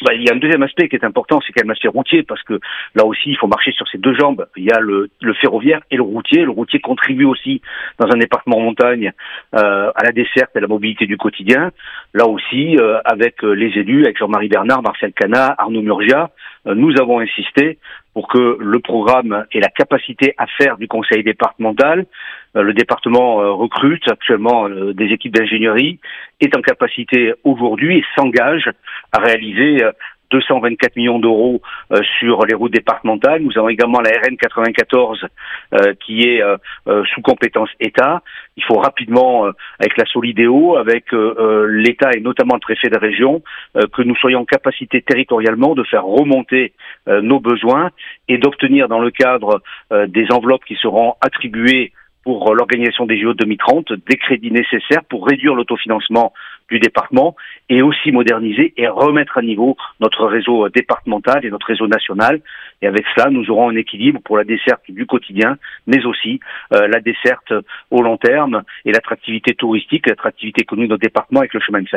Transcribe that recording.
Il y a un deuxième aspect qui est important, c'est quand même l'aspect routier, parce que là aussi, il faut marcher sur ses deux jambes. Il y a le ferroviaire et le routier. Le routier contribue aussi, dans un département en montagne, à la desserte et à la mobilité du quotidien. Là aussi, avec les élus, avec Jean-Marie Bernard, Marcel Cana, Arnaud Murgia, nous avons insisté pour que le programme ait la capacité à faire du conseil départemental. Le département recrute actuellement des équipes d'ingénierie, est en capacité aujourd'hui et s'engage à réaliser 224 millions d'euros sur les routes départementales. Nous avons également la RN 94 qui est sous compétence État. Il faut rapidement, avec la Solidéo, avec l'État et notamment le préfet de région, que nous soyons en capacité territorialement de faire remonter nos besoins et d'obtenir dans le cadre des enveloppes qui seront attribuées pour l'organisation des JO 2030, des crédits nécessaires pour réduire l'autofinancement du département et aussi moderniser et remettre à niveau notre réseau départemental et notre réseau national. Et avec cela, nous aurons un équilibre pour la desserte du quotidien, mais aussi la desserte au long terme et l'attractivité touristique, l'attractivité économique de notre département avec le chemin de fer.